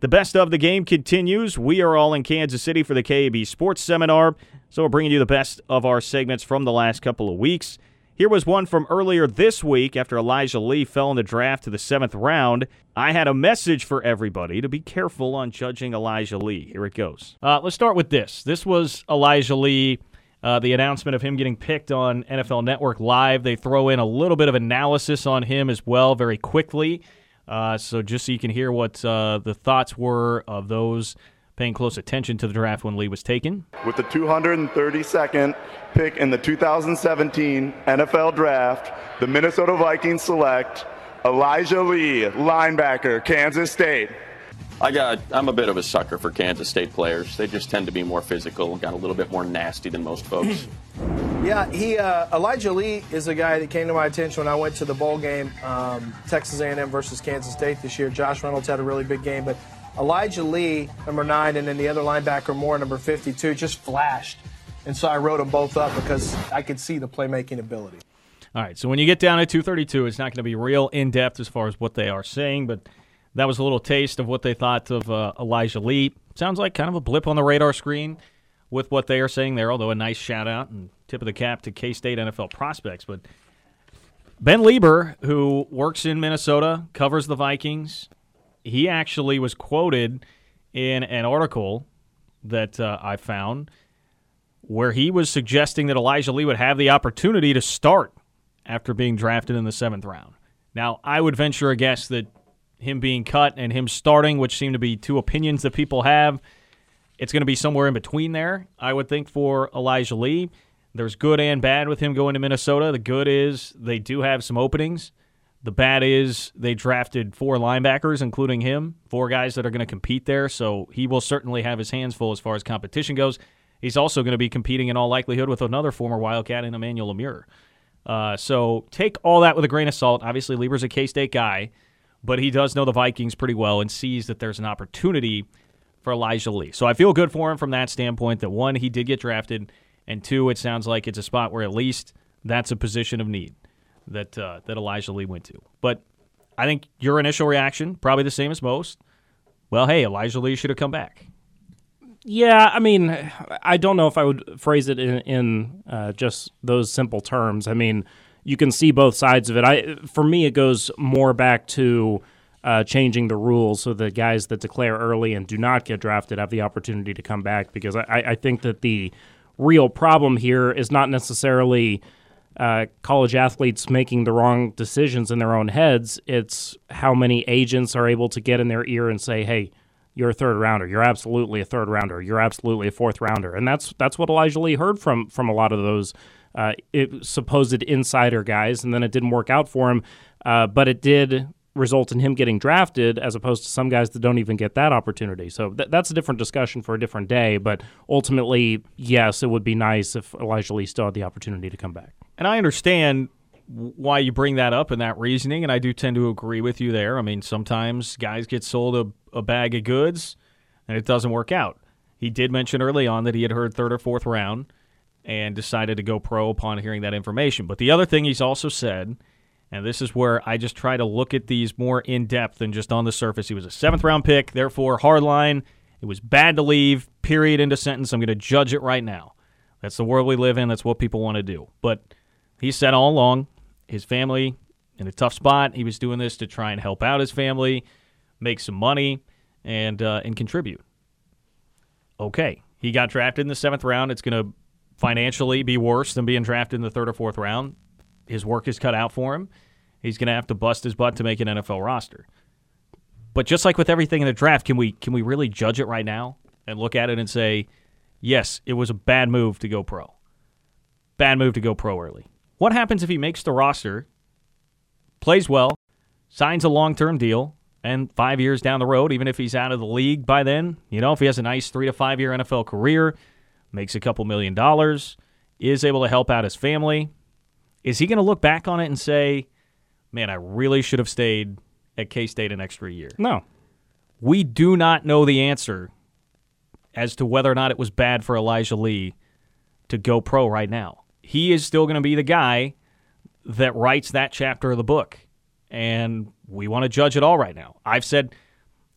The best of the game continues. We are all in Kansas City for the KAB Sports Seminar, so we're bringing you the best of our segments from the last couple of weeks. Here was one from earlier this week after Elijah Lee fell in the draft to the 7th round. I had a message for everybody to be careful on judging Elijah Lee. Here it goes. Let's start with this. This was Elijah Lee, the announcement of him getting picked on NFL Network Live. They throw in a little bit of analysis on him as well very quickly. So just so you can hear what the thoughts were of those paying close attention to the draft when Lee was taken. With the 232nd pick in the 2017 NFL Draft, the Minnesota Vikings select Elijah Lee, linebacker, Kansas State. I'm a bit of a sucker for Kansas State players. They just tend to be more physical, got a little bit more nasty than most folks. Yeah, Elijah Lee is a guy that came to my attention when I went to the bowl game, Texas A&M versus Kansas State this year. Josh Reynolds had a really big game, but Elijah Lee, number 9, and then the other linebacker, Moore, number 52, just flashed. And so I wrote them both up because I could see the playmaking ability. All right, so when you get down to 232, it's not going to be real in-depth as far as what they are saying, but that was a little taste of what they thought of Elijah Lee. Sounds like kind of a blip on the radar screen with what they are saying there, although a nice shout-out and tip of the cap to K-State NFL prospects. But Ben Lieber, who works in Minnesota, covers the Vikings, he actually was quoted in an article that I found where he was suggesting that Elijah Lee would have the opportunity to start after being drafted in the 7th round. Now, I would venture a guess that him being cut and him starting, which seem to be two opinions that people have, it's going to be somewhere in between there, I would think, for Elijah Lee. There's good and bad with him going to Minnesota. The good is they do have some openings. The bad is they drafted 4 linebackers, including him, 4 guys that are going to compete there, so he will certainly have his hands full as far as competition goes. He's also going to be competing in all likelihood with another former Wildcat in Emmanuel Lemure. So take all that with a grain of salt. Obviously, Lieber's a K-State guy, but he does know the Vikings pretty well and sees that there's an opportunity for Elijah Lee. So I feel good for him from that standpoint that, 1, he did get drafted, and 2, it sounds like it's a spot where at least that's a position of need that Elijah Lee went to. But I think your initial reaction, probably the same as most, well, hey, Elijah Lee should have come back. Yeah, I mean, I don't know if I would phrase it in just those simple terms. I mean, you can see both sides of it. For me, it goes more back to changing the rules so the guys that declare early and do not get drafted have the opportunity to come back, because I think that the real problem here is not necessarily college athletes making the wrong decisions in their own heads. It's how many agents are able to get in their ear and say, hey, you're a 3rd rounder. You're absolutely a 3rd rounder. You're absolutely a 4th rounder. And that's what Elijah Lee heard from a lot of those supposed insider guys, and then it didn't work out for him. But it did result in him getting drafted, as opposed to some guys that don't even get that opportunity. So that's a different discussion for a different day. But ultimately, yes, it would be nice if Elijah Lee still had the opportunity to come back. And I understand why you bring that up and that reasoning, and I do tend to agree with you there. I mean, sometimes guys get sold a bag of goods, and it doesn't work out. He did mention early on that he had heard 3rd or 4th round and decided to go pro upon hearing that information. But the other thing he's also said, and this is where I just try to look at these more in-depth than just on the surface. He was a 7th-round pick, therefore hardline. It was bad to leave, period, end of sentence. I'm going to judge it right now. That's the world we live in. That's what people want to do. But he said all along, his family in a tough spot. He was doing this to try and help out his family, make some money, and contribute. Okay, he got drafted in the 7th round. It's going to financially be worse than being drafted in the 3rd or 4th round. His work is cut out for him. He's going to have to bust his butt to make an NFL roster. But just like with everything in the draft, can we really judge it right now and look at it and say, yes, it was a bad move to go pro. Bad move to go pro early. What happens if he makes the roster, plays well, signs a long-term deal, and 5 years down the road, even if he's out of the league by then, if he has a nice 3 to 5 year NFL career, makes a couple $1 million, is able to help out his family, is he going to look back on it and say, man, I really should have stayed at K-State an extra year? No. We do not know the answer as to whether or not it was bad for Elijah Lee to go pro right now. He is still going to be the guy that writes that chapter of the book, and we want to judge it all right now. I've said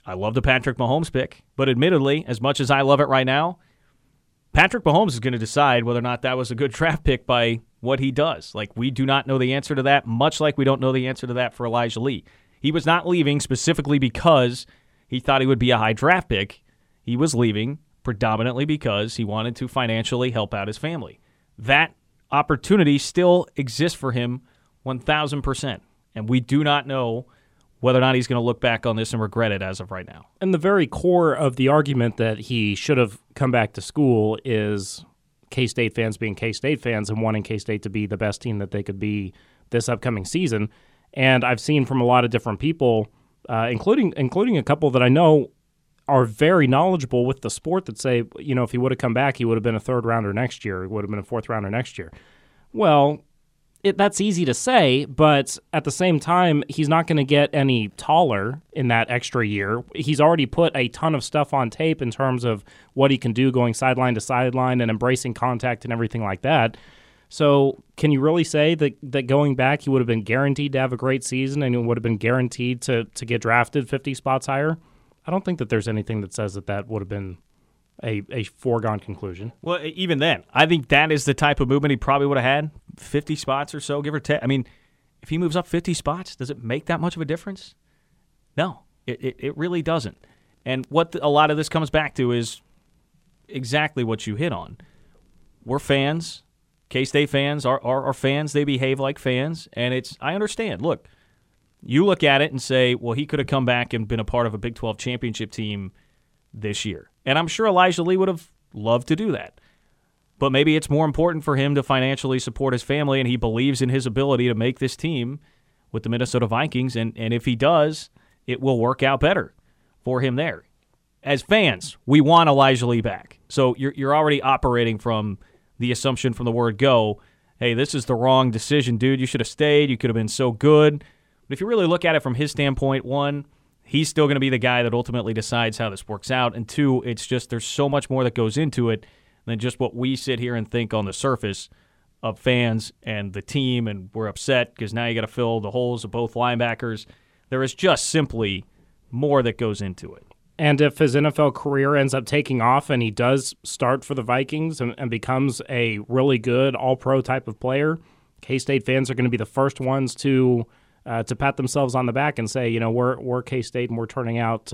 I love the Patrick Mahomes pick, but admittedly, as much as I love it right now, Patrick Mahomes is going to decide whether or not that was a good draft pick by what he does. Like, we do not know the answer to that, much like we don't know the answer to that for Elijah Lee. He was not leaving specifically because he thought he would be a high draft pick. He was leaving predominantly because he wanted to financially help out his family. That opportunity still exists for him 1,000%, and we do not know whether or not he's going to look back on this and regret it as of right now. And the very core of the argument that he should have come back to school is K-State fans being K-State fans and wanting K-State to be the best team that they could be this upcoming season. And I've seen from a lot of different people, including a couple that I know are very knowledgeable with the sport, that say, if he would have come back, he would have been a third rounder next year. He would have been a fourth rounder next year. Well, that's easy to say, but at the same time, he's not going to get any taller in that extra year. He's already put a ton of stuff on tape in terms of what he can do going sideline to sideline and embracing contact and everything like that. So can you really say that going back, he would have been guaranteed to have a great season and he would have been guaranteed to get drafted 50 spots higher? I don't think that there's anything that says that would have been a foregone conclusion. Well, even then, I think that is the type of movement he probably would have had, 50 spots or so, give or take. I mean, if he moves up 50 spots, does it make that much of a difference? No, it really doesn't. And what a lot of this comes back to is exactly what you hit on. We're fans. K-State fans are fans. They behave like fans, and I understand. Look, you look at it and say, well, he could have come back and been a part of a Big 12 championship team this year. And I'm sure Elijah Lee would have loved to do that. But maybe it's more important for him to financially support his family, and he believes in his ability to make this team with the Minnesota Vikings. And if he does, it will work out better for him there. As fans, we want Elijah Lee back. So you're already operating from the assumption from the word go, hey, this is the wrong decision, dude. You should have stayed. You could have been so good. But if you really look at it from his standpoint, one, he's still going to be the guy that ultimately decides how this works out. And two, it's just there's so much more that goes into it than just what we sit here and think on the surface of fans and the team, and we're upset because now you got to fill the holes of both linebackers. There is just simply more that goes into it. And if his NFL career ends up taking off and he does start for the Vikings and becomes a really good all-pro type of player, K-State fans are going to be the first ones to pat themselves on the back and say, we're K-State and we're turning out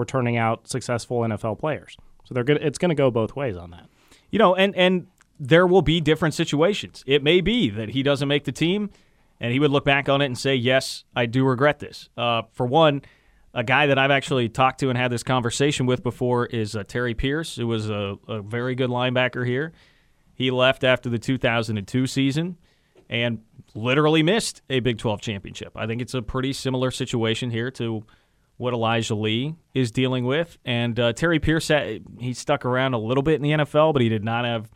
successful NFL players. So it's going to go both ways on that. And there will be different situations. It may be that he doesn't make the team, and he would look back on it and say, yes, I do regret this. For one, a guy that I've actually talked to and had this conversation with before is Terry Pierce, who was a very good linebacker here. He left after the 2002 season and literally missed a Big 12 championship. I think it's a pretty similar situation here to what Elijah Lee is dealing with. And Terry Pierce, he stuck around a little bit in the NFL, but he did not have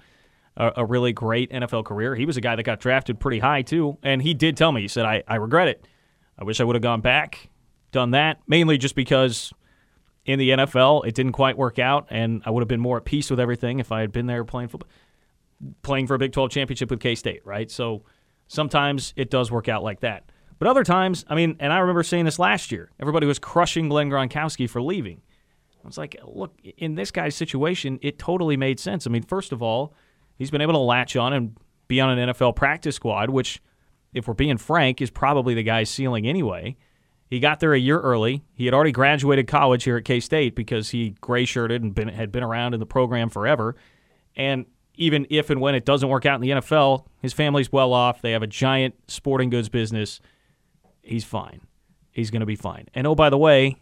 a really great NFL career. He was a guy that got drafted pretty high, too. And he did tell me, he said, I regret it. I wish I would have gone back, done that, mainly just because in the NFL it didn't quite work out, and I would have been more at peace with everything if I had been there playing for a Big 12 championship with K-State, right? So sometimes it does work out like that. But other times, and I remember saying this last year, everybody was crushing Glenn Gronkowski for leaving. I was like, look, in this guy's situation, it totally made sense. First of all, he's been able to latch on and be on an NFL practice squad, which, if we're being frank, is probably the guy's ceiling anyway. He got there a year early. He had already graduated college here at K-State because he gray-shirted and had been around in the program forever. And even if and when it doesn't work out in the NFL, his family's well off. They have a giant sporting goods business. He's fine. He's going to be fine. And, oh, by the way,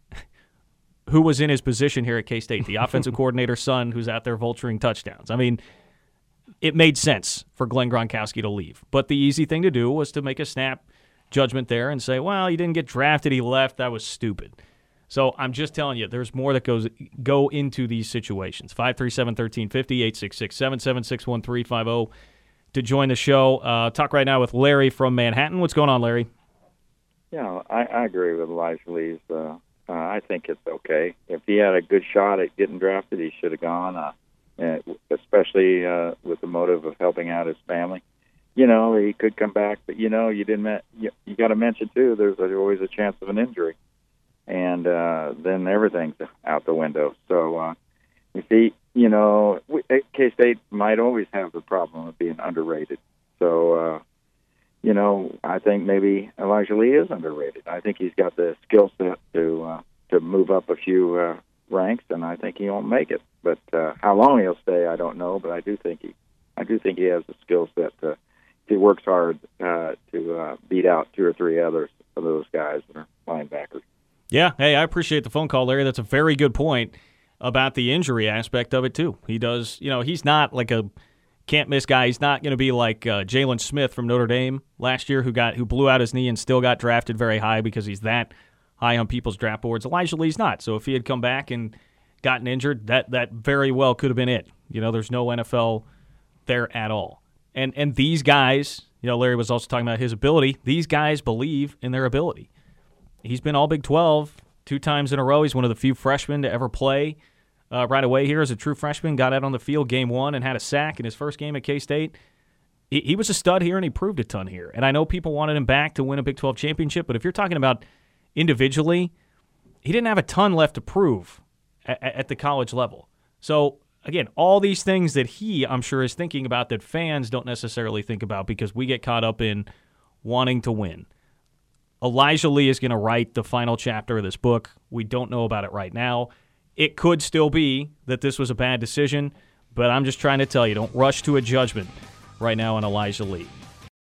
who was in his position here at K-State? The offensive coordinator's son who's out there vulturing touchdowns. It made sense for Glenn Gronkowski to leave. But the easy thing to do was to make a snap judgment there and say, well, he didn't get drafted, he left, that was stupid. So I'm just telling you, there's more that go into these situations. 537-1350, 866-776-1350 to join the show. Talk right now with Larry from Manhattan. What's going on, Larry? Yeah, I agree with Elijah Lee's. I think it's okay. If he had a good shot at getting drafted, he should have gone, especially with the motive of helping out his family. He could come back, but you got to mention too, there's always a chance of an injury. and then everything's out the window. So you see, K-State might always have the problem of being underrated. So, I think maybe Elijah Lee is underrated. I think he's got the skill set to move up a few ranks, and I think he won't make it. But how long he'll stay, I don't know. But I do think he has the skill set to. He works hard to beat out 2 or 3 others of those guys that are linebackers. Yeah, hey, I appreciate the phone call, Larry. That's a very good point about the injury aspect of it, too. He does, he's not like a can't-miss guy. He's not going to be like Jalen Smith from Notre Dame last year who blew out his knee and still got drafted very high because he's that high on people's draft boards. Elijah Lee's not. So if he had come back and gotten injured, that very well could have been it. There's no NFL there at all. And these guys, Larry was also talking about his ability. These guys believe in their ability. He's been all Big 12 2 times in a row. He's one of the few freshmen to ever play right away here as a true freshman. Got out on the field game 1 and had a sack in his first game at K-State. He was a stud here, and he proved a ton here. And I know people wanted him back to win a Big 12 championship, but if you're talking about individually, he didn't have a ton left to prove at the college level. So, again, all these things that he, I'm sure, is thinking about that fans don't necessarily think about because we get caught up in wanting to win. Elijah Lee is going to write the final chapter of this book. We don't know about it right now. It could still be that this was a bad decision, but I'm just trying to tell you, don't rush to a judgment right now on Elijah Lee.